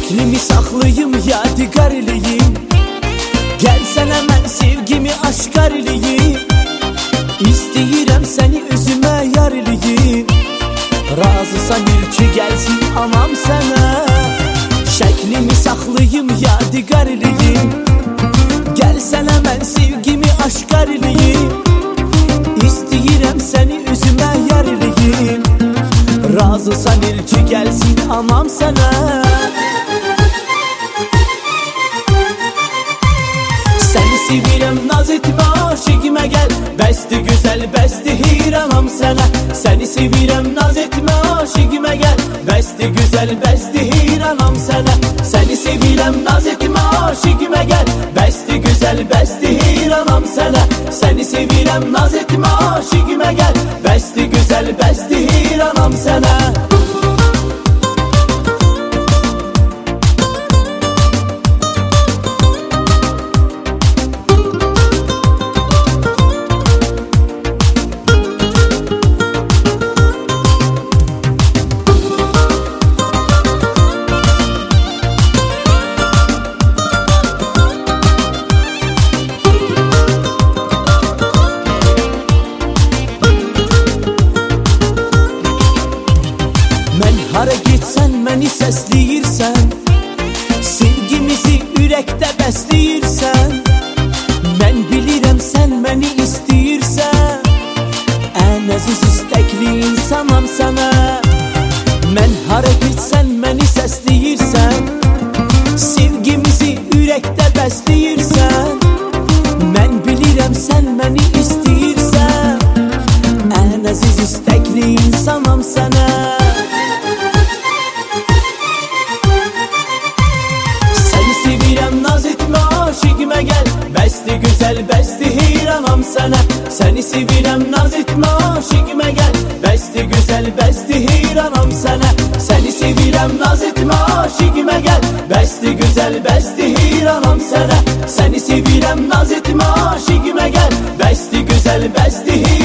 Şəklimi saxlayım, yadigar eləyim. Gəl sənə mən sevgimi aşkar eləyim. İstəyirəm səni özümə yar eləyim. Razısan ilki gəlsin anam sənə. Şəklimi saxlayım, yadigar eləyim. Gəl sənə mən sevgimi aşkar eləyim. İstəyirəm səni özümə yar eləyim. Razısan ilki gəlsin anam sənə. Səni sevirəm, naz etmə, aşiqimə gəl. Bəsdi gözəl, bəsdi heyranam sənə. Səni sevirəm, naz etmə, aşiqimə gəl. Bəsdi gözəl, bəsdi heyranam sənə. Səni sevirəm, naz etmə, aşiqimə gəl. Bəsdi gözəl, bəsdi heyranam sənə. Səni sevirəm, naz etmə, aşiqimə gəl. Bəsdi gözəl, bəsdi heyranam sənə. Hara getsən məni səsləyirsən. Sevgimizi ürəkdə bəsləyirsən. Mən bilirəm sən məni istəyirsən. Ən əziz istəkli insanam sənə. Mən hara getsən məni səsləyirsən. Sevgimizi ürəkdə bəsləyirsən. Mən bilirəm sən məni istəyirsən. Ən əziz istəkli insanam sənə. Aşiqimə gəl, bəsdi gözəl, bəsdi heyranam sənə. Səni sevirəm, naz etmə, aşiqimə gəl. Bəsdi gözəl, bəsdi heyranam sənə. Səni sevirəm, naz etmə, aşiqimə gəl. Bəsdi gözəl, bəsdi heyranam sənə. Səni sevirəm, naz etmə, aşiqimə gəl. Bəsdi gözəl, bəsdi heyranam sənə.